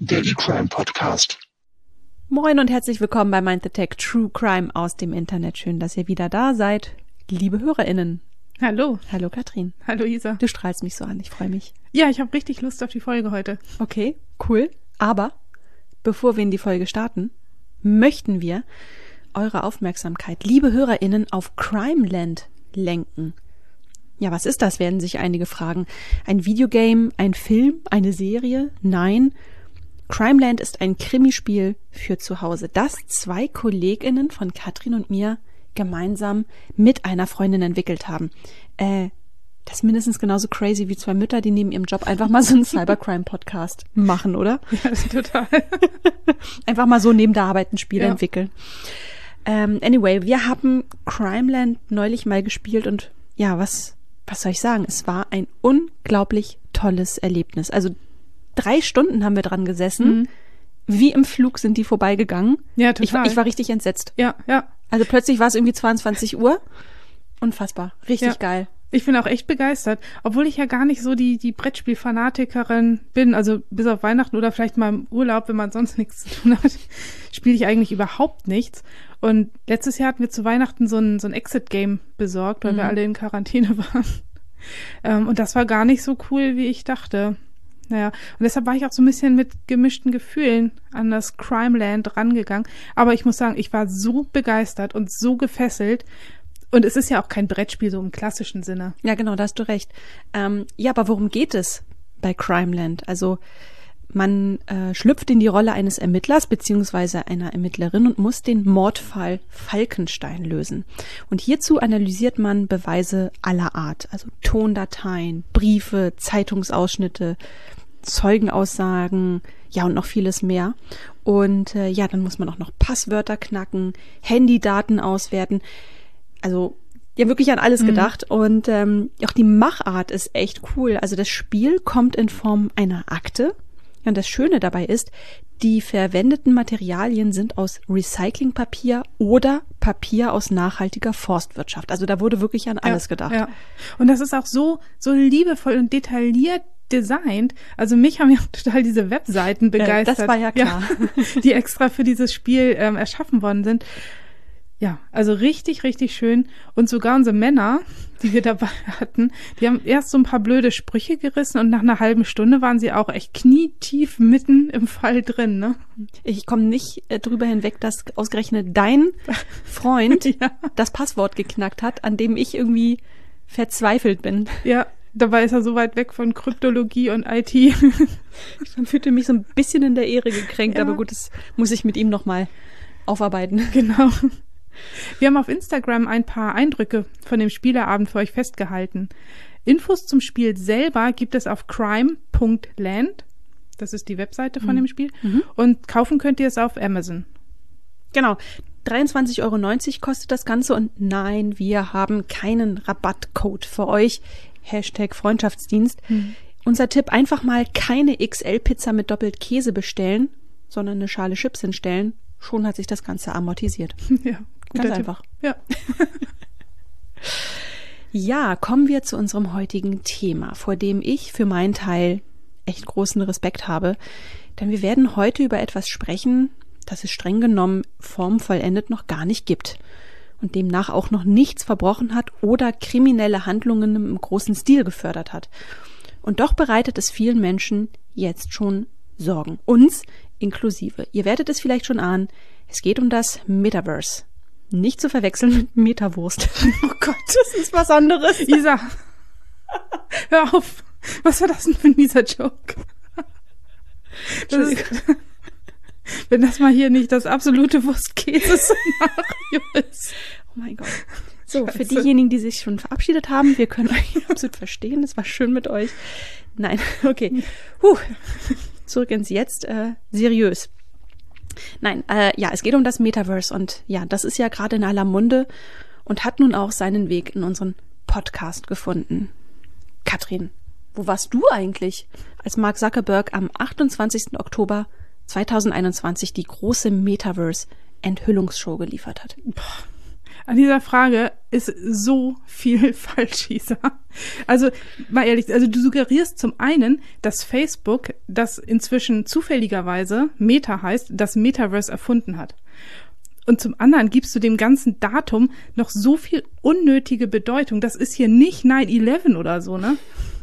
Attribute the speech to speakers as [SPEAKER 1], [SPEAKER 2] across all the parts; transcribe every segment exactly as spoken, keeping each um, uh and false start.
[SPEAKER 1] Daily Crime Podcast.
[SPEAKER 2] Moin und herzlich willkommen bei Mind the Tech True Crime aus dem Internet. Schön, dass ihr wieder da seid, liebe HörerInnen.
[SPEAKER 3] Hallo.
[SPEAKER 2] Hallo Katrin.
[SPEAKER 3] Hallo Isa.
[SPEAKER 2] Du strahlst mich so an, ich freue mich.
[SPEAKER 3] Ja, ich habe richtig Lust auf die Folge heute.
[SPEAKER 2] Okay, cool. Aber bevor wir in die Folge starten, möchten wir eure Aufmerksamkeit, liebe HörerInnen, auf Crimeland lenken. Ja, was ist das, werden sich einige fragen. Ein Videogame, ein Film, eine Serie? Nein. Crimeland ist ein Krimispiel für zu Hause, das zwei KollegInnen von Katrin und mir gemeinsam mit einer Freundin entwickelt haben. Äh, das ist mindestens genauso crazy wie zwei Mütter, die neben ihrem Job einfach mal so einen Cybercrime-Podcast machen, oder?
[SPEAKER 3] Ja, total.
[SPEAKER 2] Einfach mal so neben der Arbeit ein Spiel
[SPEAKER 3] ja.
[SPEAKER 2] entwickeln. Ähm, anyway, wir haben Crimeland neulich mal gespielt und ja, was, was soll ich sagen? Es war ein unglaublich tolles Erlebnis. Also drei Stunden haben wir dran gesessen. Mhm. Wie im Flug sind die vorbeigegangen.
[SPEAKER 3] Ja, total.
[SPEAKER 2] Ich, war- ich war richtig entsetzt.
[SPEAKER 3] Ja, ja.
[SPEAKER 2] Also plötzlich war es irgendwie zweiundzwanzig Uhr. Unfassbar. Richtig
[SPEAKER 3] Ja.
[SPEAKER 2] geil.
[SPEAKER 3] Ich bin auch echt begeistert, obwohl ich ja gar nicht so die die Brettspiel-Fanatikerin bin. Also bis auf Weihnachten oder vielleicht mal im Urlaub, wenn man sonst nichts zu tun hat, spiele ich eigentlich überhaupt nichts. Und letztes Jahr hatten wir zu Weihnachten so ein so ein Exit-Game besorgt, weil
[SPEAKER 2] Mhm.
[SPEAKER 3] wir alle in Quarantäne waren. Ähm, und das war gar nicht so cool, wie ich dachte. Naja, und deshalb war ich auch so ein bisschen mit gemischten Gefühlen an das Crimeland rangegangen. Aber ich muss sagen, ich war so begeistert und so gefesselt. Und es ist ja auch kein Brettspiel so im klassischen Sinne.
[SPEAKER 2] Ja, genau, da hast du recht. Ähm, ja, aber worum geht es bei Crimeland? Also man äh, schlüpft in die Rolle eines Ermittlers beziehungsweise einer Ermittlerin und muss den Mordfall Falkenstein lösen. Und hierzu analysiert man Beweise aller Art, also Tondateien, Briefe, Zeitungsausschnitte, Zeugenaussagen, ja und noch vieles mehr. Und äh, ja, dann muss man auch noch Passwörter knacken, Handydaten auswerten. Also ja, wirklich an alles gedacht. Mhm. Und ähm, auch die Machart ist echt cool. Also das Spiel kommt in Form einer Akte. Und das Schöne dabei ist, die verwendeten Materialien sind aus Recyclingpapier oder Papier aus nachhaltiger Forstwirtschaft. Also da wurde wirklich an alles
[SPEAKER 3] ja,
[SPEAKER 2] gedacht.
[SPEAKER 3] Ja. Und das ist auch so so liebevoll und detailliert designt. Also mich haben ja total diese Webseiten begeistert.
[SPEAKER 2] Das war ja klar.
[SPEAKER 3] Ja, die extra für dieses Spiel ähm, erschaffen worden sind. Ja, also richtig, richtig schön. Und sogar unsere Männer, die wir dabei hatten, die haben erst so ein paar blöde Sprüche gerissen und nach einer halben Stunde waren sie auch echt knietief mitten im Fall drin, ne?
[SPEAKER 2] Ich komme nicht äh, drüber hinweg, dass ausgerechnet dein Freund
[SPEAKER 3] ja.
[SPEAKER 2] das Passwort geknackt hat, an dem ich irgendwie verzweifelt bin.
[SPEAKER 3] Ja, dabei ist er so weit weg von Kryptologie und I T.
[SPEAKER 2] Ich fühlte mich so ein bisschen in der Ehre gekränkt,
[SPEAKER 3] Ja.
[SPEAKER 2] aber gut, das muss ich mit ihm nochmal aufarbeiten.
[SPEAKER 3] Genau. Wir haben auf Instagram ein paar Eindrücke von dem Spieleabend für euch festgehalten. Infos zum Spiel selber gibt es auf crime punkt land. Das ist die Webseite von
[SPEAKER 2] mhm.
[SPEAKER 3] dem Spiel.
[SPEAKER 2] Mhm.
[SPEAKER 3] Und kaufen könnt ihr es auf Amazon.
[SPEAKER 2] Genau. dreiundzwanzig Euro neunzig kostet das Ganze und nein, wir haben keinen Rabattcode für euch. Hashtag Freundschaftsdienst. Mhm. Unser Tipp, einfach mal keine X L-Pizza mit doppelt Käse bestellen, sondern eine Schale Chips hinstellen. Schon hat sich das Ganze amortisiert.
[SPEAKER 3] Ja,
[SPEAKER 2] ganz einfach.
[SPEAKER 3] Ja.
[SPEAKER 2] Ja, kommen wir zu unserem heutigen Thema, vor dem ich für meinen Teil echt großen Respekt habe. Denn wir werden heute über etwas sprechen, das es streng genommen formvollendet noch gar nicht gibt und demnach auch noch nichts verbrochen hat oder kriminelle Handlungen im großen Stil gefördert hat. Und doch bereitet es vielen Menschen jetzt schon Sorgen. Uns inklusive. Ihr werdet es vielleicht schon ahnen, es geht um das Metaverse. Nicht zu verwechseln mit Metawurst.
[SPEAKER 3] Oh Gott, das ist was anderes. Isa, hör auf. Was war das denn für ein mieser Joke? Das ist, wenn das mal hier nicht das absolute Wurstkäse-Szenario ist.
[SPEAKER 2] Oh mein Gott. So, für diejenigen, die sich schon verabschiedet haben, wir können euch absolut verstehen. Es war schön mit euch. Nein, okay. Puh. Zurück ins Jetzt. Äh, seriös. Nein, äh, ja, es geht um das Metaverse und ja, das ist ja gerade in aller Munde und hat nun auch seinen Weg in unseren Podcast gefunden. Katrin, wo warst du eigentlich, als Mark Zuckerberg am achtundzwanzigsten Oktober zweitausendeinundzwanzig die große Metaverse-Enthüllungsshow geliefert hat?
[SPEAKER 3] An dieser Frage ist so viel falsch, Isa. Also, mal ehrlich, also du suggerierst zum einen, dass Facebook, das inzwischen zufälligerweise Meta heißt, das Metaverse erfunden hat. Und zum anderen gibst du dem ganzen Datum noch so viel unnötige Bedeutung. Das ist hier nicht nine eleven oder so, ne?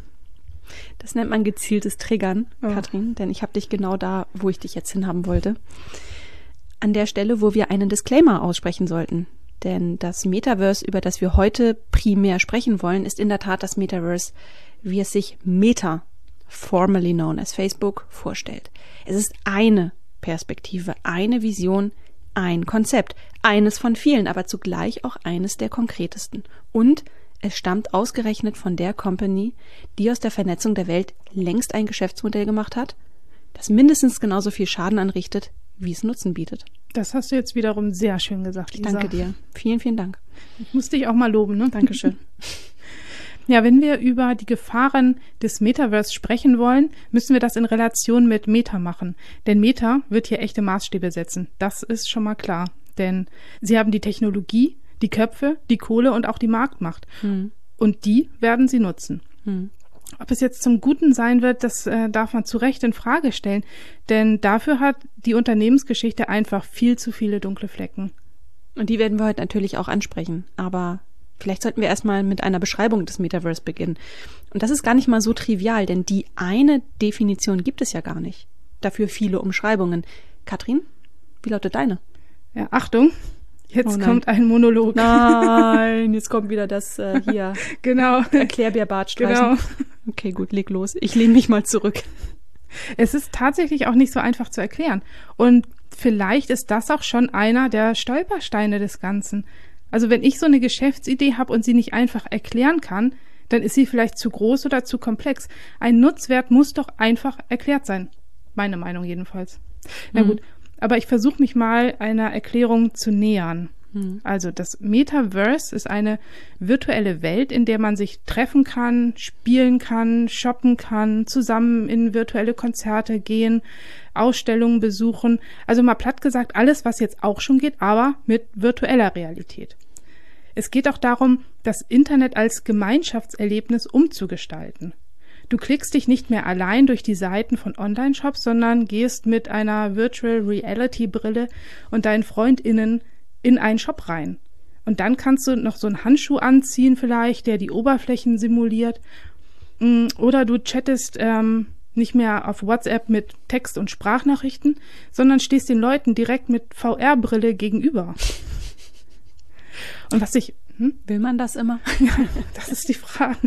[SPEAKER 2] Das nennt man gezieltes Triggern, oh. Katrin, denn ich habe dich genau da, wo ich dich jetzt hinhaben wollte. An der Stelle, wo wir einen Disclaimer aussprechen sollten. Denn das Metaverse, über das wir heute primär sprechen wollen, ist in der Tat das Metaverse, wie es sich Meta, formerly known as Facebook, vorstellt. Es ist eine Perspektive, eine Vision, ein Konzept, eines von vielen, aber zugleich auch eines der konkretesten. Und es stammt ausgerechnet von der Company, die aus der Vernetzung der Welt längst ein Geschäftsmodell gemacht hat, das mindestens genauso viel Schaden anrichtet, wie es Nutzen bietet.
[SPEAKER 3] Das hast du jetzt wiederum sehr schön gesagt, Lisa.
[SPEAKER 2] Danke dir. Vielen, vielen Dank.
[SPEAKER 3] Ich muss dich auch mal loben, ne?
[SPEAKER 2] Dankeschön.
[SPEAKER 3] Ja, wenn wir über die Gefahren des Metaverse sprechen wollen, müssen wir das in Relation mit Meta machen. Denn Meta wird hier echte Maßstäbe setzen. Das ist schon mal klar. Denn sie haben die Technologie, die Köpfe, die Kohle und auch die Marktmacht. Hm. Und die werden sie nutzen. Hm. Ob es jetzt zum Guten sein wird, das äh, darf man zu Recht in Frage stellen. Denn dafür hat die Unternehmensgeschichte einfach viel zu viele dunkle Flecken.
[SPEAKER 2] Und die werden wir heute natürlich auch ansprechen. Aber vielleicht sollten wir erstmal mit einer Beschreibung des Metaverse beginnen. Und das ist gar nicht mal so trivial, denn die eine Definition gibt es ja gar nicht. Dafür viele Umschreibungen. Katrin, wie lautet deine?
[SPEAKER 3] Ja, Achtung, jetzt oh kommt ein Monolog.
[SPEAKER 2] Nein, jetzt kommt wieder das äh, hier.
[SPEAKER 3] Genau.
[SPEAKER 2] Erklärbär-Bart streichen. Genau. Okay, gut, leg los. Ich lehne mich mal zurück.
[SPEAKER 3] Es ist tatsächlich auch nicht so einfach zu erklären. Und vielleicht ist das auch schon einer der Stolpersteine des Ganzen. Also wenn ich so eine Geschäftsidee habe und sie nicht einfach erklären kann, dann ist sie vielleicht zu groß oder zu komplex. Ein Nutzwert muss doch einfach erklärt sein. Meine Meinung jedenfalls. Mhm. Na gut, aber ich versuche mich mal einer Erklärung zu nähern. Mhm. Also das Metaverse ist eine virtuelle Welt, in der man sich treffen kann, spielen kann, shoppen kann, zusammen in virtuelle Konzerte gehen, Ausstellungen besuchen. Also mal platt gesagt, alles, was jetzt auch schon geht, aber mit virtueller Realität. Es geht auch darum, das Internet als Gemeinschaftserlebnis umzugestalten. Du klickst dich nicht mehr allein durch die Seiten von Online-Shops, sondern gehst mit einer Virtual Reality-Brille und deinen FreundInnen in einen Shop rein. Und dann kannst du noch so einen Handschuh anziehen vielleicht, der die Oberflächen simuliert. Oder du chattest ähm, nicht mehr auf WhatsApp mit Text- und Sprachnachrichten, sondern stehst den Leuten direkt mit V R-Brille gegenüber. Und was ich... Hm?
[SPEAKER 2] Will man das immer?
[SPEAKER 3] Ja, das ist die Frage.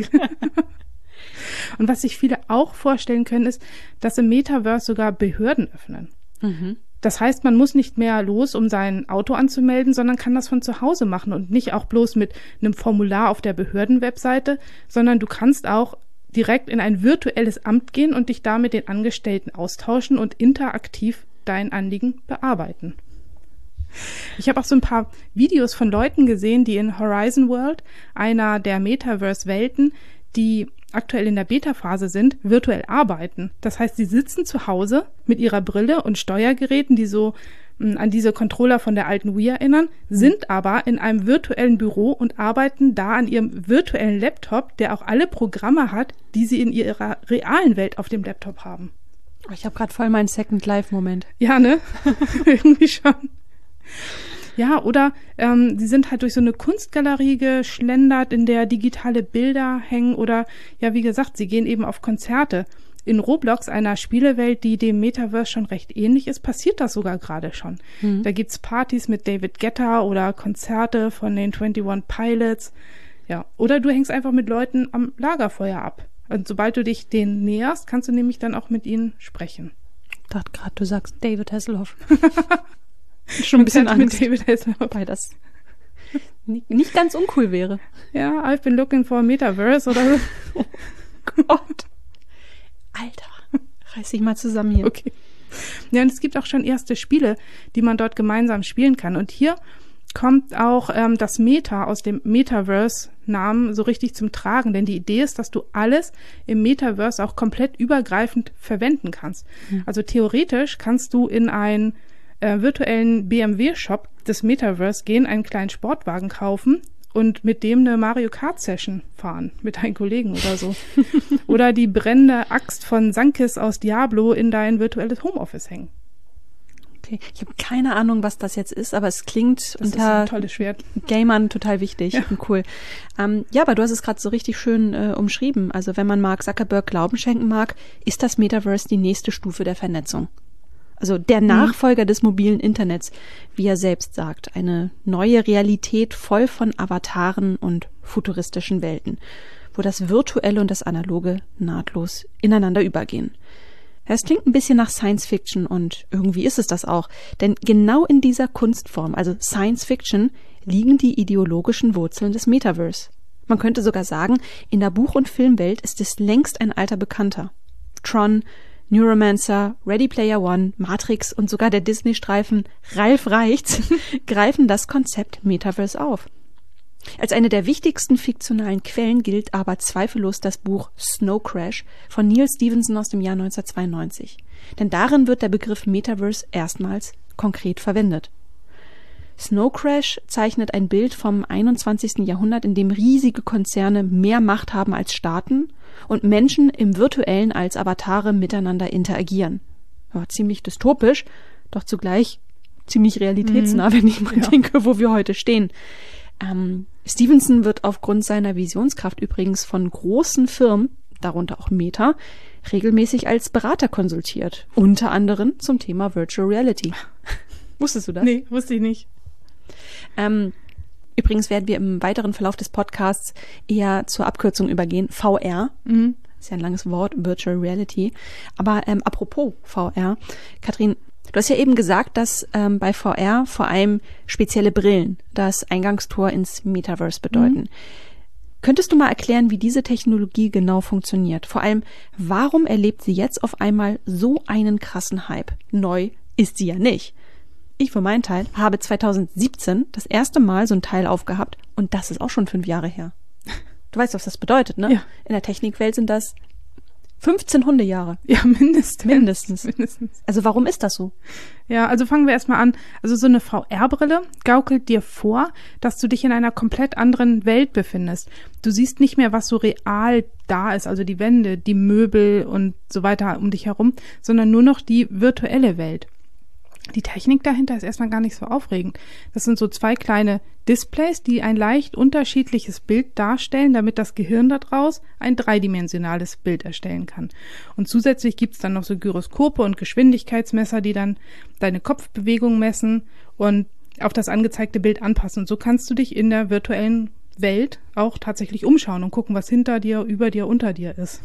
[SPEAKER 3] Und was sich viele auch vorstellen können, ist, dass im Metaverse sogar Behörden öffnen. Mhm. Das heißt, man muss nicht mehr los, um sein Auto anzumelden, sondern kann das von zu Hause machen und nicht auch bloß mit einem Formular auf der Behördenwebseite, sondern du kannst auch direkt in ein virtuelles Amt gehen und dich da mit den Angestellten austauschen und interaktiv dein Anliegen bearbeiten. Ich habe auch so ein paar Videos von Leuten gesehen, die in Horizon World, einer der Metaverse-Welten, die aktuell in der Beta-Phase sind, virtuell arbeiten. Das heißt, sie sitzen zu Hause mit ihrer Brille und Steuergeräten, die so mh, an diese Controller von der alten Wii erinnern, sind aber in einem virtuellen Büro und arbeiten da an ihrem virtuellen Laptop, der auch alle Programme hat, die sie in ihrer realen Welt auf dem Laptop haben.
[SPEAKER 2] Ich habe gerade voll meinen Second-Life-Moment.
[SPEAKER 3] Ja, ne? Irgendwie schon. Ja, oder ähm, sie sind halt durch so eine Kunstgalerie geschlendert, in der digitale Bilder hängen oder, ja, wie gesagt, sie gehen eben auf Konzerte. In Roblox, einer Spielewelt, die dem Metaverse schon recht ähnlich ist, passiert das sogar gerade schon. Mhm. Da gibt's Partys mit David Guetta oder Konzerte von den einundzwanzig Pilots. Ja, oder du hängst einfach mit Leuten am Lagerfeuer ab. Und sobald du dich denen näherst, kannst du nämlich dann auch mit ihnen sprechen.
[SPEAKER 2] Ich dachte gerade, du sagst David Hasselhoff. Schon ein bisschen Angst, mit David Hasselhoff, wobei das nicht, nicht ganz uncool wäre.
[SPEAKER 3] Ja, I've been looking for a Metaverse oder so.
[SPEAKER 2] Oh Gott. Alter, reiß dich mal zusammen hier.
[SPEAKER 3] Okay. Ja, und es gibt auch schon erste Spiele, die man dort gemeinsam spielen kann. Und hier kommt auch ähm, das Meta aus dem Metaverse-Namen so richtig zum Tragen. Denn die Idee ist, dass du alles im Metaverse auch komplett übergreifend verwenden kannst. Mhm. Also theoretisch kannst du in ein Äh, virtuellen B M W-Shop des Metaverse gehen, einen kleinen Sportwagen kaufen und mit dem eine Mario Kart Session fahren, mit deinen Kollegen oder so. Oder die brennende Axt von Sankis aus Diablo in dein virtuelles Homeoffice hängen.
[SPEAKER 2] Okay. Ich habe keine Ahnung, was das jetzt ist, aber es klingt
[SPEAKER 3] das
[SPEAKER 2] unter
[SPEAKER 3] ist ein tolles Schwert.
[SPEAKER 2] Gamern total wichtig
[SPEAKER 3] Ja.
[SPEAKER 2] und cool. Ähm, ja, aber du hast es gerade so richtig schön äh, umschrieben. Also wenn man Mark Zuckerberg Glauben schenken mag, ist das Metaverse die nächste Stufe der Vernetzung. Also der Nachfolger des mobilen Internets, wie er selbst sagt. Eine neue Realität voll von Avataren und futuristischen Welten, wo das Virtuelle und das Analoge nahtlos ineinander übergehen. Es klingt ein bisschen nach Science Fiction und irgendwie ist es das auch. Denn genau in dieser Kunstform, also Science Fiction, liegen die ideologischen Wurzeln des Metaverse. Man könnte sogar sagen, in der Buch- und Filmwelt ist es längst ein alter Bekannter. Tron, Neuromancer, Ready Player One, Matrix und sogar der Disney-Streifen Ralf reicht's greifen das Konzept Metaverse auf. Als eine der wichtigsten fiktionalen Quellen gilt aber zweifellos das Buch Snow Crash von Neal Stephenson aus dem Jahr neunzehnhundertzweiundneunzig. Denn darin wird der Begriff Metaverse erstmals konkret verwendet. Snow Crash zeichnet ein Bild vom einundzwanzigsten Jahrhundert, in dem riesige Konzerne mehr Macht haben als Staaten und Menschen im Virtuellen als Avatare miteinander interagieren. Ja, ziemlich dystopisch, doch zugleich ziemlich realitätsnah, mhm. wenn ich mal ja. denke, wo wir heute stehen. Ähm, Stevenson wird aufgrund seiner Visionskraft übrigens von großen Firmen, darunter auch Meta, regelmäßig als Berater konsultiert. Unter anderem zum Thema Virtual Reality. Wusstest du das?
[SPEAKER 3] Nee, wusste ich nicht.
[SPEAKER 2] Ähm, übrigens werden wir im weiteren Verlauf des Podcasts eher zur Abkürzung übergehen. V R. Mhm. Ist ja ein langes Wort, Virtual Reality. Aber ähm, apropos V R, Katrin, du hast ja eben gesagt, dass ähm, bei V R vor allem spezielle Brillen das Eingangstor ins Metaverse bedeuten. Mhm. Könntest du mal erklären, wie diese Technologie genau funktioniert? Vor allem, warum erlebt sie jetzt auf einmal so einen krassen Hype? Neu ist sie ja nicht. Ich für meinen Teil habe zweitausendsiebzehn das erste Mal so ein Teil aufgehabt und das ist auch schon fünf Jahre her. Du weißt, was das bedeutet, ne?
[SPEAKER 3] Ja.
[SPEAKER 2] In der Technikwelt sind das fünfzehn Hundejahre.
[SPEAKER 3] Ja, mindestens.
[SPEAKER 2] Mindestens.
[SPEAKER 3] Mindestens.
[SPEAKER 2] Also warum ist das so?
[SPEAKER 3] Ja, also fangen wir erstmal an. Also so eine V R-Brille gaukelt dir vor, dass du dich in einer komplett anderen Welt befindest. Du siehst nicht mehr, was so real da ist, also die Wände, die Möbel und so weiter um dich herum, sondern nur noch die virtuelle Welt. Die Technik dahinter ist erstmal gar nicht so aufregend. Das sind so zwei kleine Displays, die ein leicht unterschiedliches Bild darstellen, damit das Gehirn daraus ein dreidimensionales Bild erstellen kann. Und zusätzlich gibt's dann noch so Gyroskope und Geschwindigkeitsmesser, die dann deine Kopfbewegung messen und auf das angezeigte Bild anpassen. Und so kannst du dich in der virtuellen Welt auch tatsächlich umschauen und gucken, was hinter dir, über dir, unter dir ist.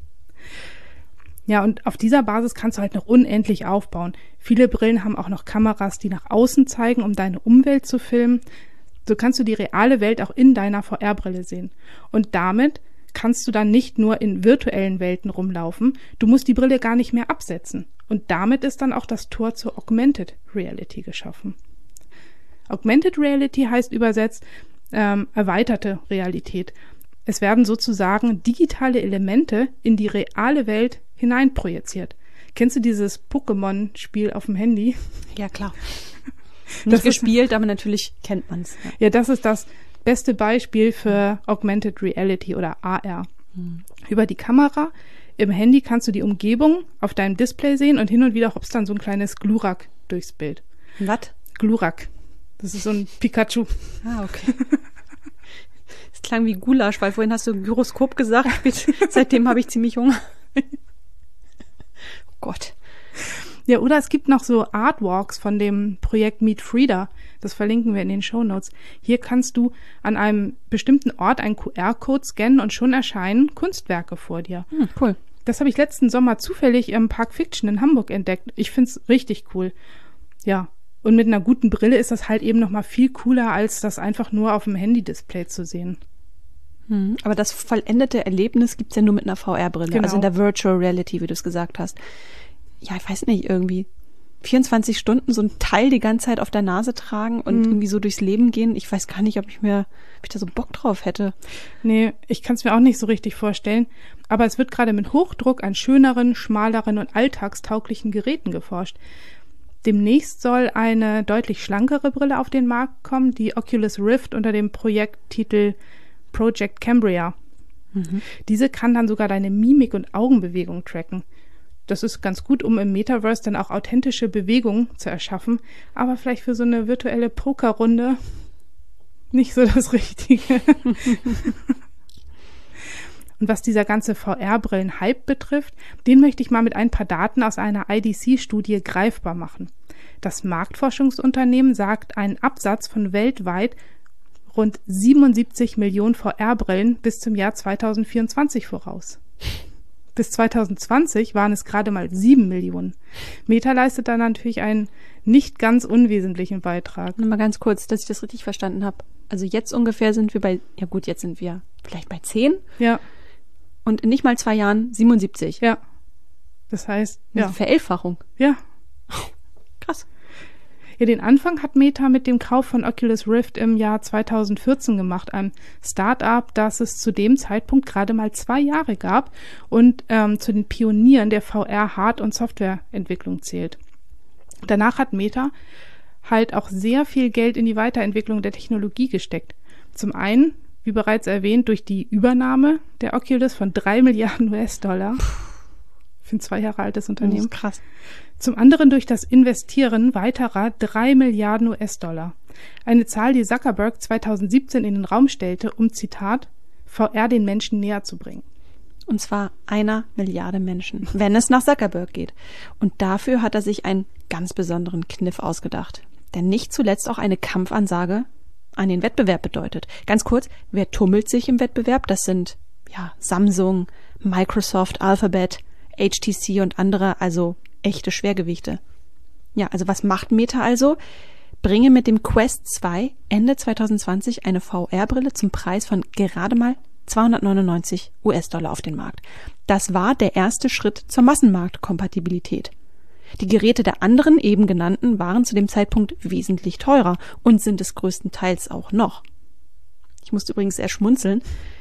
[SPEAKER 3] Ja, und auf dieser Basis kannst du halt noch unendlich aufbauen. Viele Brillen haben auch noch Kameras, die nach außen zeigen, um deine Umwelt zu filmen. So kannst du die reale Welt auch in deiner V R-Brille sehen. Und damit kannst du dann nicht nur in virtuellen Welten rumlaufen, du musst die Brille gar nicht mehr absetzen. Und damit ist dann auch das Tor zur Augmented Reality geschaffen. Augmented Reality heißt übersetzt ähm, erweiterte Realität. Es werden sozusagen digitale Elemente in die reale Welt hineinprojiziert. Kennst du dieses Pokémon-Spiel auf dem Handy?
[SPEAKER 2] Ja, klar. Nicht gespielt, aber natürlich kennt man es. Ja.
[SPEAKER 3] ja, das ist das beste Beispiel für Augmented Reality oder A R. Hm. Über die Kamera im Handy kannst du die Umgebung auf deinem Display sehen und hin und wieder hoppst dann so ein kleines Glurak durchs Bild.
[SPEAKER 2] Was?
[SPEAKER 3] Glurak. Das ist so ein Pikachu.
[SPEAKER 2] Ah, okay. Das klang wie Gulasch, weil vorhin hast du Gyroskop gesagt. Seitdem habe ich ziemlich Hunger. Oh Gott.
[SPEAKER 3] Ja, oder es gibt noch so Artwalks von dem Projekt Meet Frida. Das verlinken wir in den Shownotes. Hier kannst du an einem bestimmten Ort einen Q R-Code scannen und schon erscheinen Kunstwerke vor dir.
[SPEAKER 2] Hm, cool.
[SPEAKER 3] Das habe ich letzten Sommer zufällig im Park Fiction in Hamburg entdeckt. Ich find's richtig cool. Ja, und mit einer guten Brille ist das halt eben noch mal viel cooler, als das einfach nur auf dem Handy-Display zu sehen.
[SPEAKER 2] Hm, aber das vollendete Erlebnis gibt's ja nur mit einer V R-Brille,
[SPEAKER 3] genau.
[SPEAKER 2] Also in der Virtual Reality, wie du es gesagt hast. Ja, ich weiß nicht, irgendwie vierundzwanzig Stunden so ein Teil die ganze Zeit auf der Nase tragen und mhm. irgendwie so durchs Leben gehen. Ich weiß gar nicht, ob ich mir, ob ich da so Bock drauf hätte.
[SPEAKER 3] Nee, ich kann es mir auch nicht so richtig vorstellen. Aber es wird gerade mit Hochdruck an schöneren, schmaleren und alltagstauglichen Geräten geforscht. Demnächst soll eine deutlich schlankere Brille auf den Markt kommen, die Oculus Rift unter dem Projekttitel Project Cambria. Mhm. Diese kann dann sogar deine Mimik und Augenbewegung tracken. Das ist ganz gut, um im Metaverse dann auch authentische Bewegungen zu erschaffen, aber vielleicht für so eine virtuelle Pokerrunde nicht so das Richtige. Und was dieser ganze V R-Brillen-Hype betrifft, den möchte ich mal mit ein paar Daten aus einer I D C-Studie greifbar machen. Das Marktforschungsunternehmen sagt einen Absatz von weltweit rund siebenundsiebzig Millionen V R-Brillen bis zum Jahr zweitausendvierundzwanzig voraus. Bis zweitausendzwanzig waren es gerade mal sieben Millionen. Meta leistet da natürlich einen nicht ganz unwesentlichen Beitrag.
[SPEAKER 2] Nur mal ganz kurz, dass ich das richtig verstanden habe. Also jetzt ungefähr sind wir bei, ja gut, jetzt sind wir vielleicht bei zehn.
[SPEAKER 3] Ja.
[SPEAKER 2] Und in nicht mal zwei Jahren siebenundsiebzig.
[SPEAKER 3] Ja. Das heißt, ja.
[SPEAKER 2] Eine Verelfachung.
[SPEAKER 3] Ja.
[SPEAKER 2] Krass.
[SPEAKER 3] Ja, den Anfang hat Meta mit dem Kauf von Oculus Rift im Jahr zweitausendvierzehn gemacht, einem Start-up, das es zu dem Zeitpunkt gerade mal zwei Jahre gab und ähm, zu den Pionieren der V R-Hard- und Softwareentwicklung zählt. Danach hat Meta halt auch sehr viel Geld in die Weiterentwicklung der Technologie gesteckt. Zum einen, wie bereits erwähnt, durch die Übernahme der Oculus von drei Milliarden U S-Dollar. Für ein zwei Jahre altes Unternehmen.
[SPEAKER 2] Das ist krass.
[SPEAKER 3] Zum anderen durch das Investieren weiterer drei Milliarden U S-Dollar. Eine Zahl, die Zuckerberg zweitausendsiebzehn in den Raum stellte, um, Zitat, V R den Menschen näher zu bringen.
[SPEAKER 2] Und zwar einer Milliarde Menschen, wenn es nach Zuckerberg geht. Und dafür hat er sich einen ganz besonderen Kniff ausgedacht. Der nicht zuletzt auch eine Kampfansage an den Wettbewerb bedeutet. Ganz kurz, wer tummelt sich im Wettbewerb? Das sind ja Samsung, Microsoft, Alphabet, H T C und andere, also echte Schwergewichte. Ja, also was macht Meta also? Bringe mit dem Quest zwei Ende zweitausendzwanzig eine V R-Brille zum Preis von gerade mal zweihundertneunundneunzig U S-Dollar auf den Markt. Das war der erste Schritt zur Massenmarktkompatibilität. Die Geräte der anderen eben genannten waren zu dem Zeitpunkt wesentlich teurer und sind es größtenteils auch noch. Ich musste übrigens eher schmunzeln.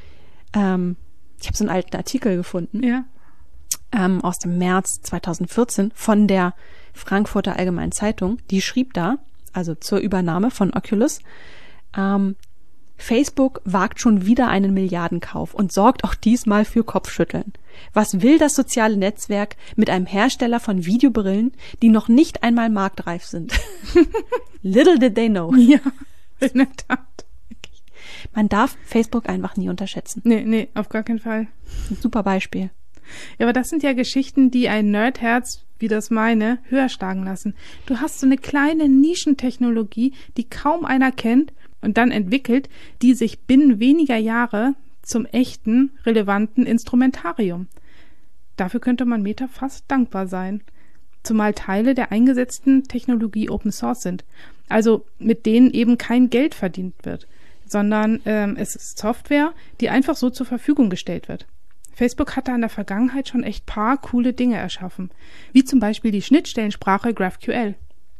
[SPEAKER 2] Ähm, ich habe so einen alten Artikel gefunden.
[SPEAKER 3] Ja.
[SPEAKER 2] Ähm, aus dem März zweitausendvierzehn von der Frankfurter Allgemeinen Zeitung. Die schrieb da, also zur Übernahme von Oculus, ähm, Facebook wagt schon wieder einen Milliardenkauf und sorgt auch diesmal für Kopfschütteln. Was will das soziale Netzwerk mit einem Hersteller von Videobrillen, die noch nicht einmal marktreif sind? Little did they know.
[SPEAKER 3] Ja, in der Tat.
[SPEAKER 2] Man darf Facebook einfach nie unterschätzen.
[SPEAKER 3] Nee, nee, auf gar keinen Fall.
[SPEAKER 2] Ein super Beispiel.
[SPEAKER 3] Ja, aber das sind ja Geschichten, die ein Nerdherz wie das meine höher schlagen lassen. Du hast so eine kleine Nischentechnologie, die kaum einer kennt und dann entwickelt, die sich binnen weniger Jahre zum echten, relevanten Instrumentarium. Dafür könnte man Meta fast dankbar sein. Zumal Teile der eingesetzten Technologie Open Source sind. Also mit denen eben kein Geld verdient wird, sondern ähm, es ist Software, die einfach so zur Verfügung gestellt wird. Facebook hatte in der Vergangenheit schon echt paar coole Dinge erschaffen, wie zum Beispiel die Schnittstellensprache GraphQL.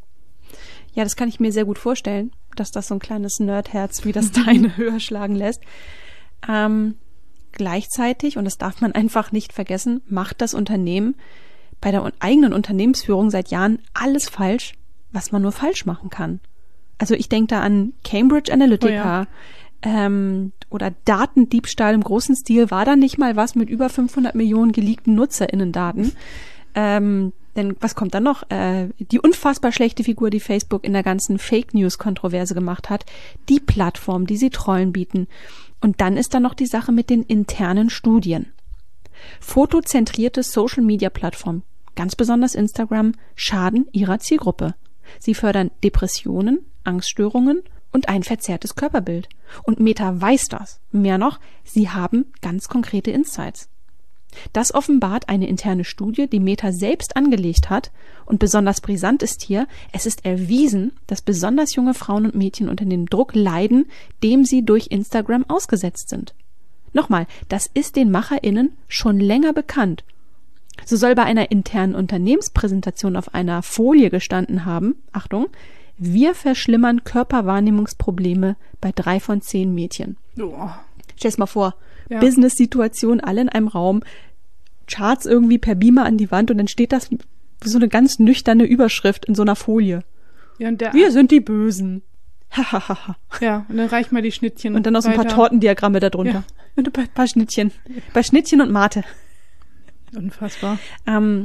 [SPEAKER 2] Ja, das kann ich mir sehr gut vorstellen, dass das so ein kleines Nerdherz wie das deine höher schlagen lässt. Ähm, gleichzeitig, und das darf man einfach nicht vergessen, macht das Unternehmen bei der eigenen Unternehmensführung seit Jahren alles falsch, was man nur falsch machen kann. Also ich denke da an Cambridge Analytica, oh ja. ähm, oder Datendiebstahl im großen Stil. War da nicht mal was mit über fünfhundert Millionen geleakten NutzerInnen-Daten? Ähm, denn was kommt dann noch? Äh, die unfassbar schlechte Figur, die Facebook in der ganzen Fake-News-Kontroverse gemacht hat. Die Plattform, die sie Trollen bieten. Und dann ist da noch die Sache mit den internen Studien. Fotozentrierte Social-Media-Plattformen, ganz besonders Instagram, schaden ihrer Zielgruppe. Sie fördern Depressionen, Angststörungen und ein verzerrtes Körperbild. Und Meta weiß das. Mehr noch, sie haben ganz konkrete Insights. Das offenbart eine interne Studie, die Meta selbst angelegt hat. Und besonders brisant ist hier, es ist erwiesen, dass besonders junge Frauen und Mädchen unter dem Druck leiden, dem sie durch Instagram ausgesetzt sind. Nochmal, das ist den MacherInnen schon länger bekannt. So soll bei einer internen Unternehmenspräsentation auf einer Folie gestanden haben, Achtung, wir verschlimmern Körperwahrnehmungsprobleme bei drei von zehn Mädchen.
[SPEAKER 3] Oh.
[SPEAKER 2] Stell's mal vor,
[SPEAKER 3] ja.
[SPEAKER 2] Business-Situation, alle in einem Raum, Charts irgendwie per Beamer an die Wand und dann steht das so eine ganz nüchterne Überschrift in so einer Folie.
[SPEAKER 3] Ja, und der,
[SPEAKER 2] Wir sind die Bösen. Hahaha.
[SPEAKER 3] ja, und dann reich mal die Schnittchen.
[SPEAKER 2] Und dann noch so ein paar
[SPEAKER 3] weiter.
[SPEAKER 2] Tortendiagramme darunter.
[SPEAKER 3] Ja.
[SPEAKER 2] Und ein paar, paar Schnittchen. Ein paar Schnittchen und Mate.
[SPEAKER 3] Unfassbar.
[SPEAKER 2] Ähm,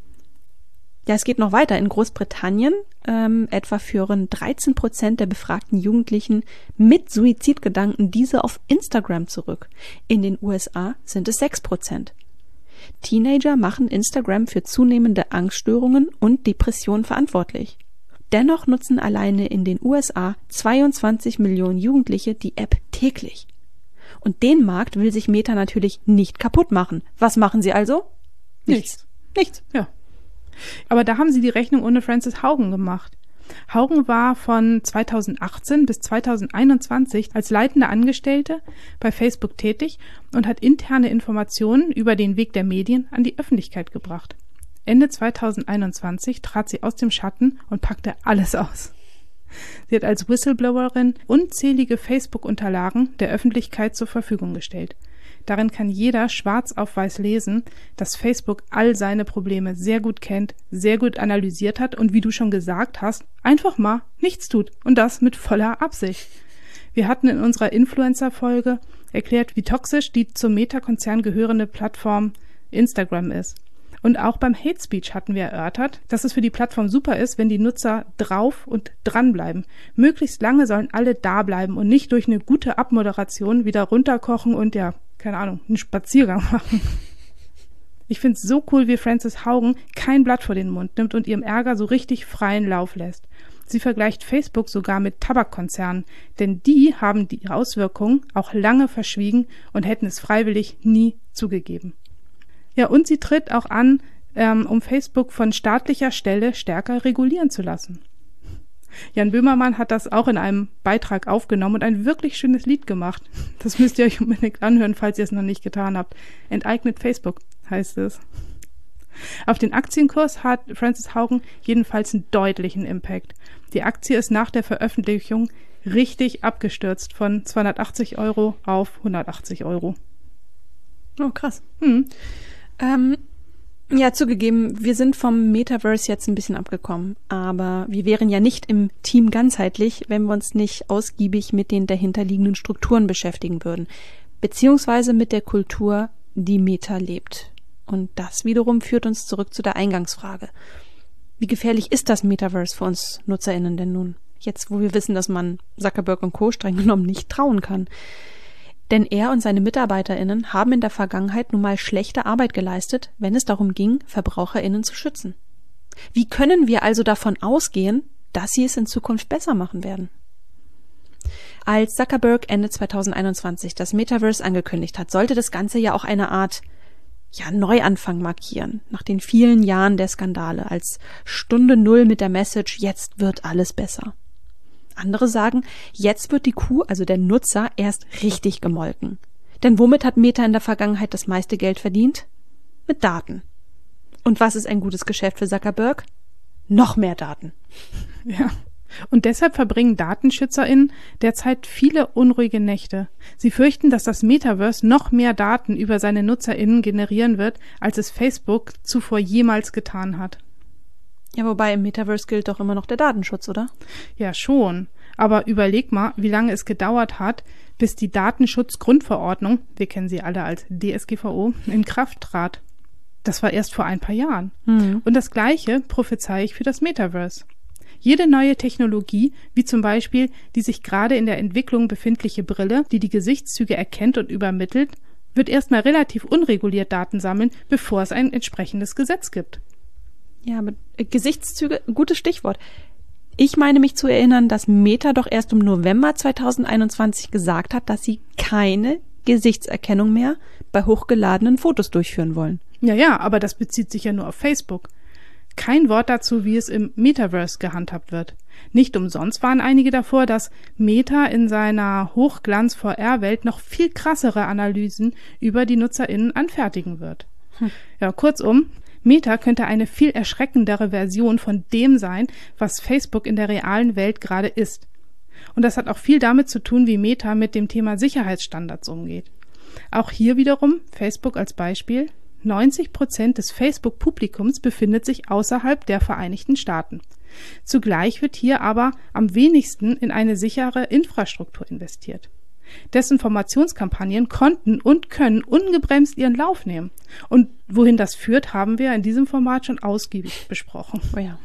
[SPEAKER 2] ja, es geht noch weiter. In Großbritannien ähm, etwa führen dreizehn Prozent der befragten Jugendlichen mit Suizidgedanken diese auf Instagram zurück. In den U S A sind es sechs Prozent. Teenager machen Instagram für zunehmende Angststörungen und Depressionen verantwortlich. Dennoch nutzen alleine in den U S A zweiundzwanzig Millionen Jugendliche die App täglich. Und den Markt will sich Meta natürlich nicht kaputt machen. Was machen sie also?
[SPEAKER 3] Nichts.
[SPEAKER 2] Nichts.
[SPEAKER 3] Ja. Aber da haben sie die Rechnung ohne Frances Haugen gemacht. Haugen war von zweitausendachtzehn bis zweitausendeinundzwanzig als leitende Angestellte bei Facebook tätig und hat interne Informationen über den Weg der Medien an die Öffentlichkeit gebracht. Ende zweitausendeinundzwanzig trat sie aus dem Schatten und packte alles aus. Sie hat als Whistleblowerin unzählige Facebook-Unterlagen der Öffentlichkeit zur Verfügung gestellt. Darin kann jeder schwarz auf weiß lesen, dass Facebook all seine Probleme sehr gut kennt, sehr gut analysiert hat und, wie du schon gesagt hast, einfach mal nichts tut. Und das mit voller Absicht. Wir hatten in unserer Influencer-Folge erklärt, wie toxisch die zum Meta-Konzern gehörende Plattform Instagram ist. Und auch beim Hate Speech hatten wir erörtert, dass es für die Plattform super ist, wenn die Nutzer drauf und dranbleiben. Möglichst lange sollen alle da bleiben und nicht durch eine gute Abmoderation wieder runterkochen und ja, keine Ahnung, einen Spaziergang machen. Ich finde es so cool, wie Frances Haugen kein Blatt vor den Mund nimmt und ihrem Ärger so richtig freien Lauf lässt. Sie vergleicht Facebook sogar mit Tabakkonzernen, denn die haben die Auswirkungen auch lange verschwiegen und hätten es freiwillig nie zugegeben. Ja, und sie tritt auch an, ähm, um Facebook von staatlicher Stelle stärker regulieren zu lassen. Jan Böhmermann hat das auch in einem Beitrag aufgenommen und ein wirklich schönes Lied gemacht. Das müsst ihr euch unbedingt anhören, falls ihr es noch nicht getan habt. Enteignet Facebook heißt es. Auf den Aktienkurs hat Frances Haugen jedenfalls einen deutlichen Impact. Die Aktie ist nach der Veröffentlichung richtig abgestürzt von zweihundertachtzig Euro auf hundertachtzig Euro.
[SPEAKER 2] Oh, krass.
[SPEAKER 3] Hm.
[SPEAKER 2] Ähm, ja, zugegeben, wir sind vom Metaverse jetzt ein bisschen abgekommen, aber wir wären ja nicht im Team ganzheitlich, wenn wir uns nicht ausgiebig mit den dahinterliegenden Strukturen beschäftigen würden, beziehungsweise mit der Kultur, die Meta lebt. Und das wiederum führt uns zurück zu der Eingangsfrage. Wie gefährlich ist das Metaverse für uns NutzerInnen denn nun? Jetzt, wo wir wissen, dass man Zuckerberg und Co. streng genommen nicht trauen kann. Denn er und seine MitarbeiterInnen haben in der Vergangenheit nun mal schlechte Arbeit geleistet, wenn es darum ging, VerbraucherInnen zu schützen. Wie können wir also davon ausgehen, dass sie es in Zukunft besser machen werden? Als Zuckerberg Ende zweitausendeinundzwanzig das Metaverse angekündigt hat, sollte das Ganze ja auch eine Art ja, Neuanfang markieren, nach den vielen Jahren der Skandale, als Stunde Null mit der Message, jetzt wird alles besser. Andere sagen, jetzt wird die Kuh, also der Nutzer, erst richtig gemolken. Denn womit hat Meta in der Vergangenheit das meiste Geld verdient? Mit Daten. Und was ist ein gutes Geschäft für Zuckerberg? Noch mehr Daten.
[SPEAKER 3] Ja. Und deshalb verbringen DatenschützerInnen derzeit viele unruhige Nächte. Sie fürchten, dass das Metaverse noch mehr Daten über seine NutzerInnen generieren wird, als es Facebook zuvor jemals getan hat.
[SPEAKER 2] Ja, wobei im Metaverse gilt doch immer noch der Datenschutz, oder?
[SPEAKER 3] Ja, schon. Aber überleg mal, wie lange es gedauert hat, bis die Datenschutzgrundverordnung, wir kennen sie alle als D S G V O, in Kraft trat. Das war erst vor ein paar Jahren. Mhm. Und das Gleiche prophezei ich für das Metaverse. Jede neue Technologie, wie zum Beispiel die sich gerade in der Entwicklung befindliche Brille, die die Gesichtszüge erkennt und übermittelt, wird erstmal relativ unreguliert Daten sammeln, bevor es ein entsprechendes Gesetz gibt.
[SPEAKER 2] Ja, aber Gesichtszüge, gutes Stichwort. Ich meine mich zu erinnern, dass Meta doch erst im November zweitausendeinundzwanzig gesagt hat, dass sie keine Gesichtserkennung mehr bei hochgeladenen Fotos durchführen wollen.
[SPEAKER 3] Ja, ja, aber das bezieht sich ja nur auf Facebook. Kein Wort dazu, wie es im Metaverse gehandhabt wird. Nicht umsonst waren einige davor, dass Meta in seiner Hochglanz-V R-Welt noch viel krassere Analysen über die NutzerInnen anfertigen wird. Hm. Ja, kurzum, Meta könnte eine viel erschreckendere Version von dem sein, was Facebook in der realen Welt gerade ist. Und das hat auch viel damit zu tun, wie Meta mit dem Thema Sicherheitsstandards umgeht. Auch hier wiederum, Facebook als Beispiel, neunzig Prozent des Facebook-Publikums befindet sich außerhalb der Vereinigten Staaten. Zugleich wird hier aber am wenigsten in eine sichere Infrastruktur investiert. Desinformationskampagnen konnten und können ungebremst ihren Lauf nehmen. Und wohin das führt, haben wir in diesem Format schon ausgiebig besprochen.
[SPEAKER 2] Oh ja.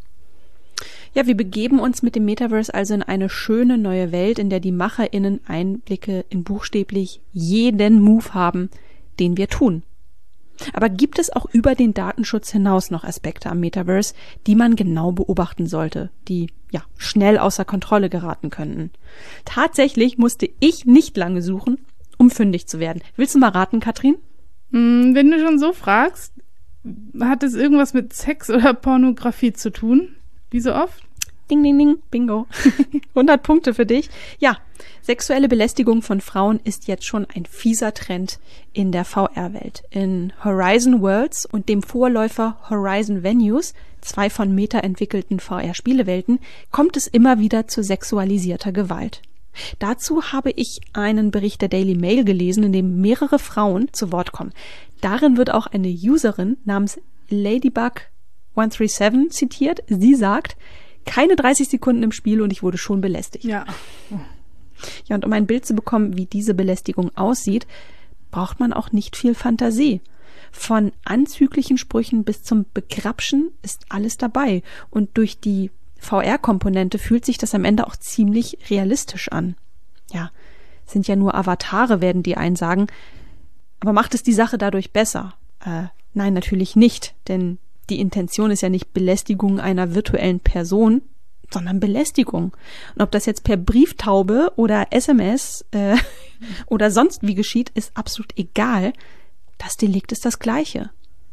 [SPEAKER 2] Ja, wir begeben uns mit dem Metaverse also in eine schöne neue Welt, in der die MacherInnen Einblicke in buchstäblich jeden Move haben, den wir tun. Aber gibt es auch über den Datenschutz hinaus noch Aspekte am Metaverse, die man genau beobachten sollte, die ja schnell außer Kontrolle geraten könnten? Tatsächlich musste ich nicht lange suchen, um fündig zu werden. Willst du mal raten, Katrin?
[SPEAKER 3] Wenn du schon so fragst, hat es irgendwas mit Sex oder Pornografie zu tun? Wie so oft?
[SPEAKER 2] Ding, ding, ding, bingo. hundert Punkte für dich. Ja, sexuelle Belästigung von Frauen ist jetzt schon ein fieser Trend in der V R-Welt. In Horizon Worlds und dem Vorläufer Horizon Venues, zwei von Meta entwickelten V R-Spielewelten, kommt es immer wieder zu sexualisierter Gewalt. Dazu habe ich einen Bericht der Daily Mail gelesen, in dem mehrere Frauen zu Wort kommen. Darin wird auch eine Userin namens Ladybug hundertsiebenunddreißig zitiert. Sie sagt, keine dreißig Sekunden im Spiel und ich wurde schon belästigt.
[SPEAKER 3] Ja.
[SPEAKER 2] Ja, und um ein Bild zu bekommen, wie diese Belästigung aussieht, braucht man auch nicht viel Fantasie. Von anzüglichen Sprüchen bis zum Begrapschen ist alles dabei. Und durch die V R-Komponente fühlt sich das am Ende auch ziemlich realistisch an. Ja, sind ja nur Avatare, werden die einen sagen. Aber macht es die Sache dadurch besser? Äh, nein, natürlich nicht, denn die Intention ist ja nicht Belästigung einer virtuellen Person, sondern Belästigung. Und ob das jetzt per Brieftaube oder S M S äh, oder sonst wie geschieht, ist absolut egal. Das Delikt ist das Gleiche.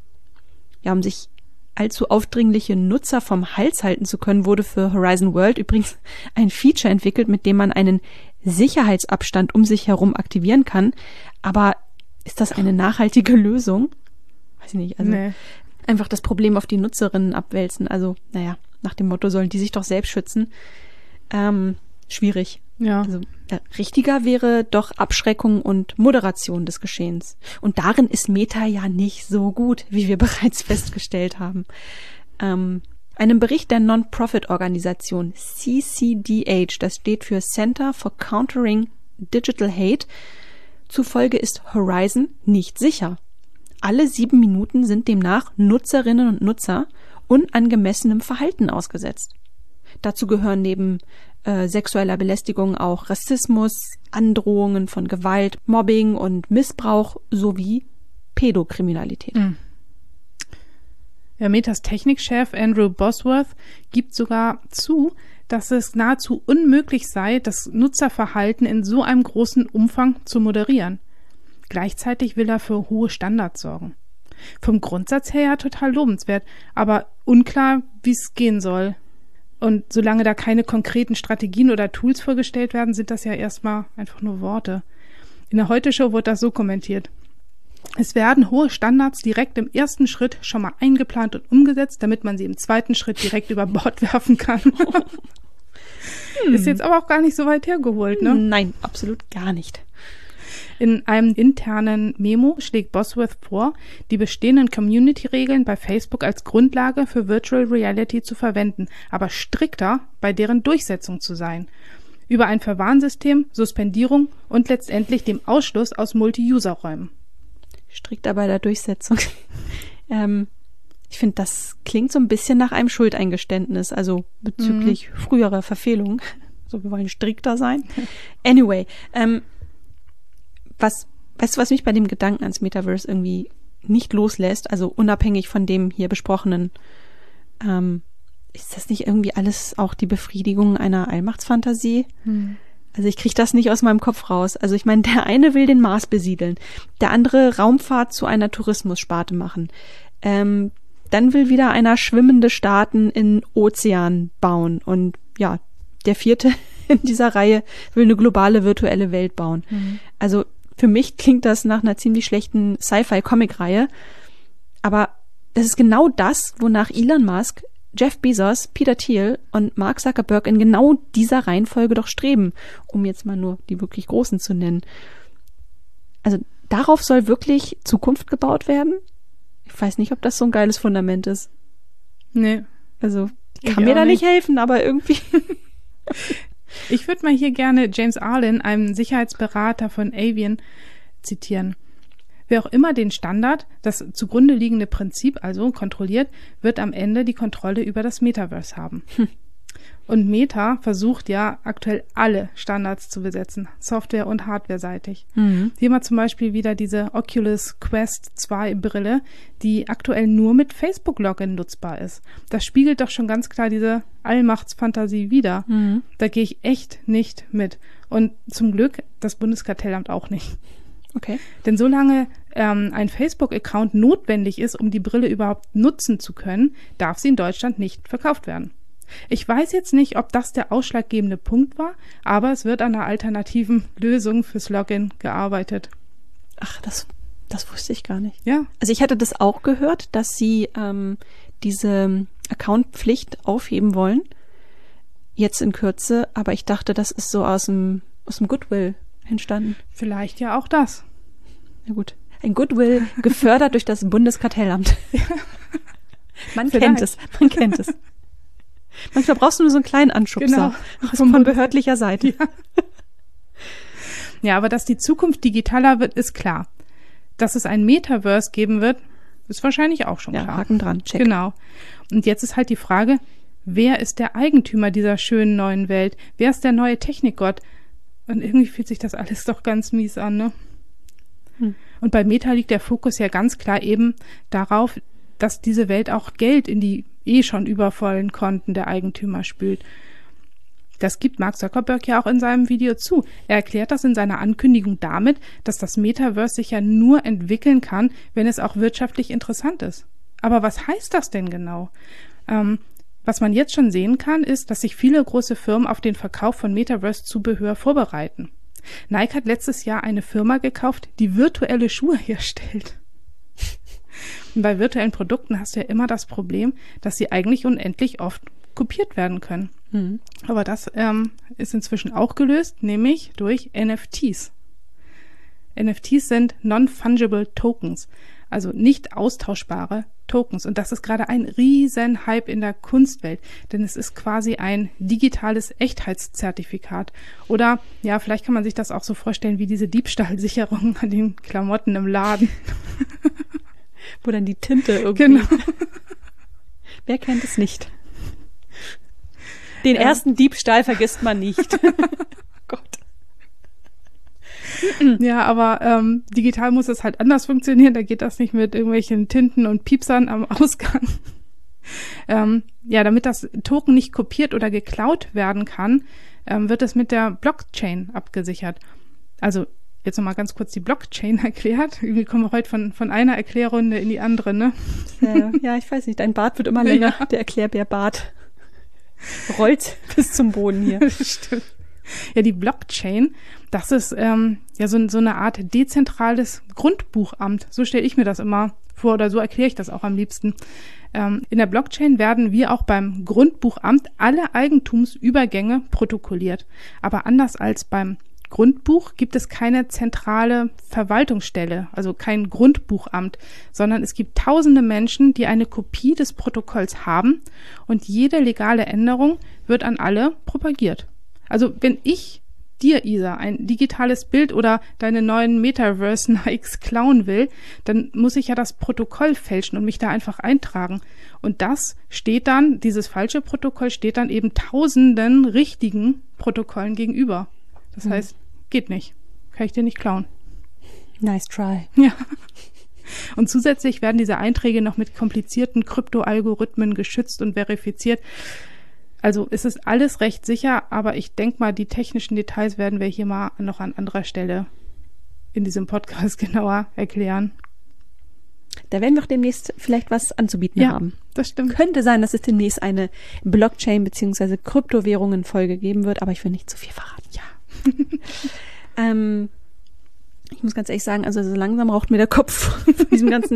[SPEAKER 2] Ja, um sich allzu aufdringliche Nutzer vom Hals halten zu können, wurde für Horizon World übrigens ein Feature entwickelt, mit dem man einen Sicherheitsabstand um sich herum aktivieren kann. Aber ist das eine nachhaltige Lösung? Weiß ich nicht. Also nee. Einfach das Problem auf die Nutzerinnen abwälzen. Also, naja, nach dem Motto, sollen die sich doch selbst schützen. Ähm, schwierig.
[SPEAKER 3] Ja.
[SPEAKER 2] Also, äh, richtiger wäre doch Abschreckung und Moderation des Geschehens. Und darin ist Meta ja nicht so gut, wie wir bereits festgestellt haben. Ähm, einem Bericht der Non-Profit-Organisation C C D H, das steht für Center for Countering Digital Hate, zufolge ist Horizon nicht sicher. Alle sieben Minuten sind demnach Nutzerinnen und Nutzer unangemessenem Verhalten ausgesetzt. Dazu gehören neben äh, sexueller Belästigung auch Rassismus, Androhungen von Gewalt, Mobbing und Missbrauch sowie Pädokriminalität. Mhm.
[SPEAKER 3] Ja, Metas Technikchef Andrew Bosworth gibt sogar zu, dass es nahezu unmöglich sei, das Nutzerverhalten in so einem großen Umfang zu moderieren. Gleichzeitig will er für hohe Standards sorgen. Vom Grundsatz her ja total lobenswert, aber unklar, wie es gehen soll. Und solange da keine konkreten Strategien oder Tools vorgestellt werden, sind das ja erstmal einfach nur Worte. In der Heute-Show wurde das so kommentiert. Es werden hohe Standards direkt im ersten Schritt schon mal eingeplant und umgesetzt, damit man sie im zweiten Schritt direkt über Bord werfen kann. hm. Ist jetzt aber auch gar nicht so weit hergeholt, ne?
[SPEAKER 2] Nein, absolut gar nicht.
[SPEAKER 3] In einem internen Memo schlägt Bosworth vor, die bestehenden Community-Regeln bei Facebook als Grundlage für Virtual Reality zu verwenden, aber strikter bei deren Durchsetzung zu sein. Über ein Verwarnsystem, Suspendierung und letztendlich dem Ausschluss aus Multi-User-Räumen.
[SPEAKER 2] Strikter bei der Durchsetzung. ähm, ich finde, das klingt so ein bisschen nach einem Schuldeingeständnis, also bezüglich mhm. früherer Verfehlungen. So, wir wollen strikter sein. Anyway, ähm, Was, weißt du, was mich bei dem Gedanken ans Metaverse irgendwie nicht loslässt, also unabhängig von dem hier besprochenen, ähm, ist das nicht irgendwie alles auch die Befriedigung einer Allmachtsfantasie? Hm. Also ich kriege das nicht aus meinem Kopf raus. Also ich meine, der eine will den Mars besiedeln, der andere Raumfahrt zu einer Tourismussparte machen. Ähm, dann will wieder einer schwimmende Staaten in Ozean bauen und ja, der vierte in dieser Reihe will eine globale virtuelle Welt bauen. Hm. Also für mich klingt das nach einer ziemlich schlechten Sci-Fi-Comic-Reihe. Aber das ist genau das, wonach Elon Musk, Jeff Bezos, Peter Thiel und Mark Zuckerberg in genau dieser Reihenfolge doch streben, um jetzt mal nur die wirklich Großen zu nennen. Also darauf soll wirklich Zukunft gebaut werden? Ich weiß nicht, ob das so ein geiles Fundament ist.
[SPEAKER 3] Nee.
[SPEAKER 2] Also,
[SPEAKER 3] Ich
[SPEAKER 2] kann mir
[SPEAKER 3] auch
[SPEAKER 2] da nicht
[SPEAKER 3] nicht.
[SPEAKER 2] helfen, aber irgendwie.
[SPEAKER 3] Ich würde mal hier gerne James Arlen, einen Sicherheitsberater von Avian, zitieren. Wer auch immer den Standard, das zugrunde liegende Prinzip also kontrolliert, wird am Ende die Kontrolle über das Metaverse haben. Hm. Und Meta versucht ja aktuell alle Standards zu besetzen, Software- und Hardware-seitig. Mhm. Hier mal zum Beispiel wieder diese Oculus Quest zwei Brille, die aktuell nur mit Facebook-Login nutzbar ist. Das spiegelt doch schon ganz klar diese Allmachtsfantasie wider. Mhm. Da gehe ich echt nicht mit. Und zum Glück das Bundeskartellamt auch nicht.
[SPEAKER 2] Okay.
[SPEAKER 3] Denn solange ähm, ein Facebook-Account notwendig ist, um die Brille überhaupt nutzen zu können, darf sie in Deutschland nicht verkauft werden. Ich weiß jetzt nicht, ob das der ausschlaggebende Punkt war, aber es wird an einer alternativen Lösung fürs Login gearbeitet.
[SPEAKER 2] Ach, das, das wusste ich gar nicht.
[SPEAKER 3] Ja.
[SPEAKER 2] Also ich hatte das auch gehört, dass sie ähm, diese Accountpflicht aufheben wollen, jetzt in Kürze, aber ich dachte, das ist so aus dem, aus dem Goodwill entstanden.
[SPEAKER 3] Vielleicht ja auch das.
[SPEAKER 2] Na gut. Ein Goodwill gefördert durch das Bundeskartellamt. Ja. Man Vielleicht. kennt es, man kennt es. Manchmal brauchst du nur so einen kleinen Anschubser. Genau. Von, von behördlicher Seite.
[SPEAKER 3] Ja. Ja, aber dass die Zukunft digitaler wird, ist klar. Dass es ein Metaverse geben wird, ist wahrscheinlich auch schon
[SPEAKER 2] ja,
[SPEAKER 3] klar.
[SPEAKER 2] Haken dran, check.
[SPEAKER 3] Genau. Und jetzt ist halt die Frage, wer ist der Eigentümer dieser schönen neuen Welt? Wer ist der neue Technikgott? Und irgendwie fühlt sich das alles doch ganz mies an, ne? Hm. Und bei Meta liegt der Fokus ja ganz klar eben darauf, dass diese Welt auch Geld in die eh schon übervollen Konten der Eigentümer spült. Das gibt Mark Zuckerberg ja auch in seinem Video zu. Er erklärt das in seiner Ankündigung damit, dass das Metaverse sich ja nur entwickeln kann, wenn es auch wirtschaftlich interessant ist. Aber was heißt das denn genau? Ähm, was man jetzt schon sehen kann, ist, dass sich viele große Firmen auf den Verkauf von Metaverse-Zubehör vorbereiten. Nike hat letztes Jahr eine Firma gekauft, die virtuelle Schuhe herstellt. Und bei virtuellen Produkten hast du ja immer das Problem, dass sie eigentlich unendlich oft kopiert werden können. Mhm. Aber das ähm, ist inzwischen auch gelöst, nämlich durch N F Ts. N F Ts sind Non-Fungible Tokens, also nicht austauschbare Tokens. Und das ist gerade ein riesen Hype in der Kunstwelt, denn es ist quasi ein digitales Echtheitszertifikat. Oder, ja, vielleicht kann man sich das auch so vorstellen wie diese Diebstahlsicherung an den Klamotten im Laden.
[SPEAKER 2] Wo dann die Tinte irgendwie...
[SPEAKER 3] Genau.
[SPEAKER 2] Wer kennt es nicht? Den ja. ersten Diebstahl vergisst man nicht. Gott.
[SPEAKER 3] Ja, aber ähm, digital muss es halt anders funktionieren. Da geht das nicht mit irgendwelchen Tinten und Piepsern am Ausgang. ähm, ja, damit das Token nicht kopiert oder geklaut werden kann, ähm, wird es mit der Blockchain abgesichert. Also jetzt nochmal ganz kurz die Blockchain erklärt. Irgendwie kommen wir heute von, von einer Erklärrunde in die andere, ne?
[SPEAKER 2] Ja, ja, ich weiß nicht. Dein Bart wird immer länger. Ja. Der Erklärbär-Bart rollt bis zum Boden hier.
[SPEAKER 3] Stimmt. Ja, die Blockchain, das ist ähm, ja so, so eine Art dezentrales Grundbuchamt. So stelle ich mir das immer vor oder so erkläre ich das auch am liebsten. Ähm, in der Blockchain werden wie auch beim Grundbuchamt alle Eigentumsübergänge protokolliert. Aber anders als beim Grundbuch gibt es keine zentrale Verwaltungsstelle, also kein Grundbuchamt, sondern es gibt tausende Menschen, die eine Kopie des Protokolls haben und jede legale Änderung wird an alle propagiert. Also wenn ich dir, Isa, ein digitales Bild oder deine neuen Metaverse-Nikes klauen will, dann muss ich ja das Protokoll fälschen und mich da einfach eintragen. Und das steht dann, dieses falsche Protokoll steht dann eben tausenden richtigen Protokollen gegenüber. Das mhm. heißt, geht nicht. Kann ich dir nicht klauen.
[SPEAKER 2] Nice try.
[SPEAKER 3] Ja. Und zusätzlich werden diese Einträge noch mit komplizierten Kryptoalgorithmen geschützt und verifiziert. Also es ist alles recht sicher, aber ich denke mal, die technischen Details werden wir hier mal noch an anderer Stelle in diesem Podcast genauer erklären.
[SPEAKER 2] Da werden wir auch demnächst vielleicht was anzubieten
[SPEAKER 3] ja,
[SPEAKER 2] haben.
[SPEAKER 3] Das stimmt.
[SPEAKER 2] Könnte sein, dass es demnächst eine Blockchain- bzw. Kryptowährungen-Folge geben wird, aber ich will nicht zu viel verraten.
[SPEAKER 3] Ja.
[SPEAKER 2] ähm, ich muss ganz ehrlich sagen, also so langsam raucht mir der Kopf von diesem ganzen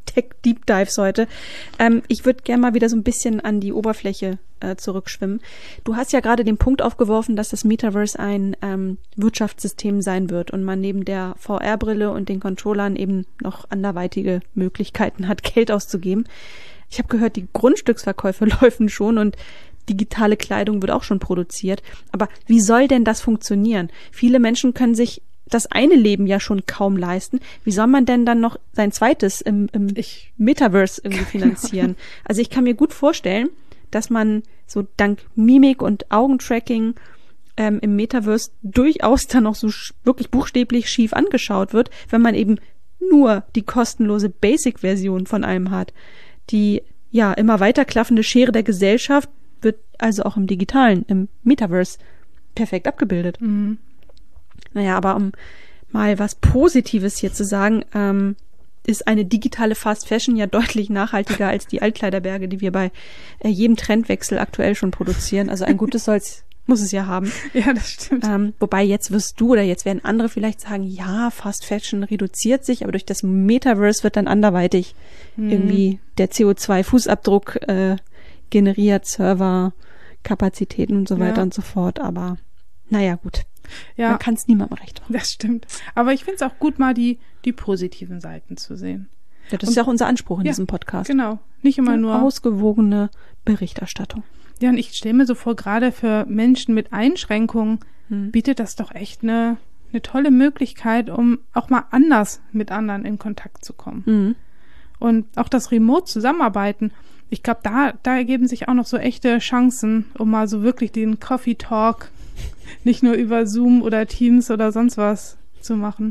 [SPEAKER 2] Tech-Deep Dives heute. Ähm, ich würde gerne mal wieder so ein bisschen an die Oberfläche äh, zurückschwimmen. Du hast ja gerade den Punkt aufgeworfen, dass das Metaverse ein ähm, Wirtschaftssystem sein wird und man neben der V R-Brille und den Controllern eben noch anderweitige Möglichkeiten hat, Geld auszugeben. Ich habe gehört, die Grundstücksverkäufe laufen schon und digitale Kleidung wird auch schon produziert. Aber wie soll denn das funktionieren? Viele Menschen können sich das eine Leben ja schon kaum leisten. Wie soll man denn dann noch sein zweites im, im ich, Metaverse irgendwie finanzieren? Also ich kann mir gut vorstellen, dass man so dank Mimik und Augentracking ähm, im Metaverse durchaus dann noch so sch- wirklich buchstäblich schief angeschaut wird, wenn man eben nur die kostenlose Basic-Version von einem hat. Die ja immer weiter klaffende Schere der Gesellschaft wird also auch im Digitalen, im Metaverse perfekt abgebildet.
[SPEAKER 3] Mhm.
[SPEAKER 2] Naja, aber um mal was Positives hier zu sagen, ähm, ist eine digitale Fast Fashion ja deutlich nachhaltiger als die Altkleiderberge, die wir bei äh, jedem Trendwechsel aktuell schon produzieren. Also ein gutes soll's, muss es ja haben.
[SPEAKER 3] Ja, das stimmt.
[SPEAKER 2] Ähm, wobei jetzt wirst du oder jetzt werden andere vielleicht sagen, ja, Fast Fashion reduziert sich, aber durch das Metaverse wird dann anderweitig hm. irgendwie der C O zwei Fußabdruck äh, generiert, Server, Kapazitäten und so weiter ja. und so fort. Aber naja, gut. Ja, man kann es niemandem recht machen.
[SPEAKER 3] Das stimmt. Aber ich finde es auch gut, mal die, die positiven Seiten zu sehen.
[SPEAKER 2] Ja, das und, ist ja auch unser Anspruch in
[SPEAKER 3] ja,
[SPEAKER 2] diesem Podcast.
[SPEAKER 3] Genau. Nicht immer
[SPEAKER 2] ja,
[SPEAKER 3] nur
[SPEAKER 2] ausgewogene Berichterstattung.
[SPEAKER 3] Ja, und ich stelle mir so vor, gerade für Menschen mit Einschränkungen hm. bietet das doch echt eine, eine tolle Möglichkeit, um auch mal anders mit anderen in Kontakt zu kommen.
[SPEAKER 2] Mhm.
[SPEAKER 3] Und auch das Remote-Zusammenarbeiten, ich glaube, da, da ergeben sich auch noch so echte Chancen, um mal so wirklich den Coffee Talk nicht nur über Zoom oder Teams oder sonst was zu machen.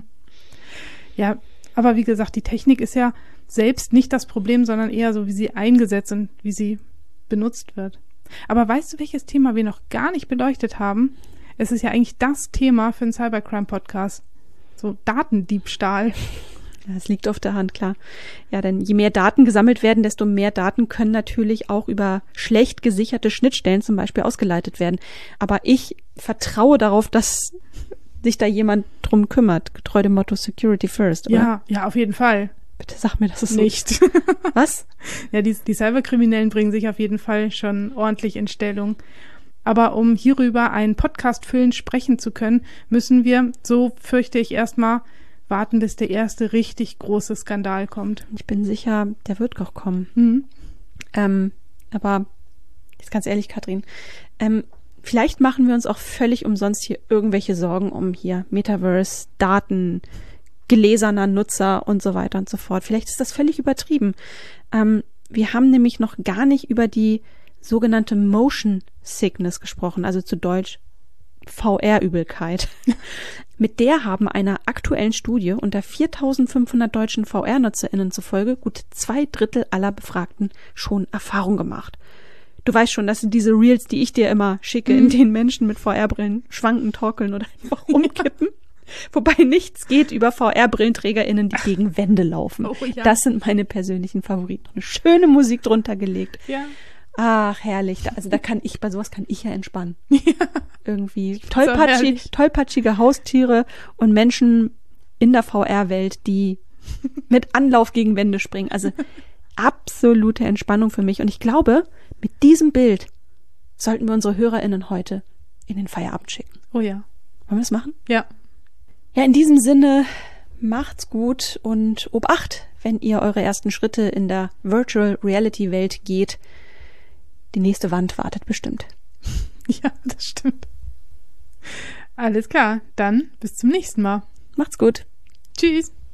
[SPEAKER 3] Ja, aber wie gesagt, die Technik ist ja selbst nicht das Problem, sondern eher so, wie sie eingesetzt und wie sie benutzt wird. Aber weißt du, welches Thema wir noch gar nicht beleuchtet haben? Es ist ja eigentlich das Thema für einen Cybercrime-Podcast. So Datendiebstahl.
[SPEAKER 2] Ja, es liegt auf der Hand, klar. Ja, denn je mehr Daten gesammelt werden, desto mehr Daten können natürlich auch über schlecht gesicherte Schnittstellen zum Beispiel ausgeleitet werden. Aber ich vertraue darauf, dass sich da jemand drum kümmert, getreu dem Motto Security First, oder?
[SPEAKER 3] Ja, ja, auf jeden Fall.
[SPEAKER 2] Bitte sag mir, dass es
[SPEAKER 3] nicht.
[SPEAKER 2] So Was?
[SPEAKER 3] Ja, die, die Cyberkriminellen bringen sich auf jeden Fall schon ordentlich in Stellung. Aber um hierüber einen Podcast füllend sprechen zu können, müssen wir, so fürchte ich erstmal, warten, bis der erste richtig große Skandal kommt.
[SPEAKER 2] Ich bin sicher, der wird auch kommen.
[SPEAKER 3] Mhm.
[SPEAKER 2] Ähm, aber jetzt ganz ehrlich, Katrin, ähm, vielleicht machen wir uns auch völlig umsonst hier irgendwelche Sorgen um hier Metaverse, Daten, gläserner Nutzer und so weiter und so fort. Vielleicht ist das völlig übertrieben. Ähm, wir haben nämlich noch gar nicht über die sogenannte Motion Sickness gesprochen, also zu Deutsch V R-Übelkeit. Mit der haben einer aktuellen Studie unter viertausendfünfhundert deutschen V R-NutzerInnen zufolge gut zwei Drittel aller Befragten schon Erfahrung gemacht. Du weißt schon, das sind diese Reels, die ich dir immer schicke, mhm. in denen Menschen mit V R-Brillen schwanken, torkeln oder einfach umkippen. Ja. Wobei nichts geht über V R-BrillenträgerInnen, die gegen Wände laufen. Oh, ja. Das sind meine persönlichen Favoriten. Eine schöne Musik drunter gelegt.
[SPEAKER 3] Ja.
[SPEAKER 2] Ach, herrlich. Da, also da kann ich, bei sowas kann ich ja entspannen.
[SPEAKER 3] Ja.
[SPEAKER 2] Irgendwie tollpatschig, tollpatschige Haustiere und Menschen in der V R-Welt, die mit Anlauf gegen Wände springen. Also absolute Entspannung für mich. Und ich glaube, mit diesem Bild sollten wir unsere HörerInnen heute in den Feierabend schicken.
[SPEAKER 3] Oh ja.
[SPEAKER 2] Wollen wir das machen?
[SPEAKER 3] Ja.
[SPEAKER 2] Ja, in diesem Sinne, macht's gut und Obacht, wenn ihr eure ersten Schritte in der Virtual Reality Welt geht. Die nächste Wand wartet bestimmt.
[SPEAKER 3] Ja, das stimmt. Alles klar, dann bis zum nächsten Mal.
[SPEAKER 2] Macht's gut.
[SPEAKER 3] Tschüss.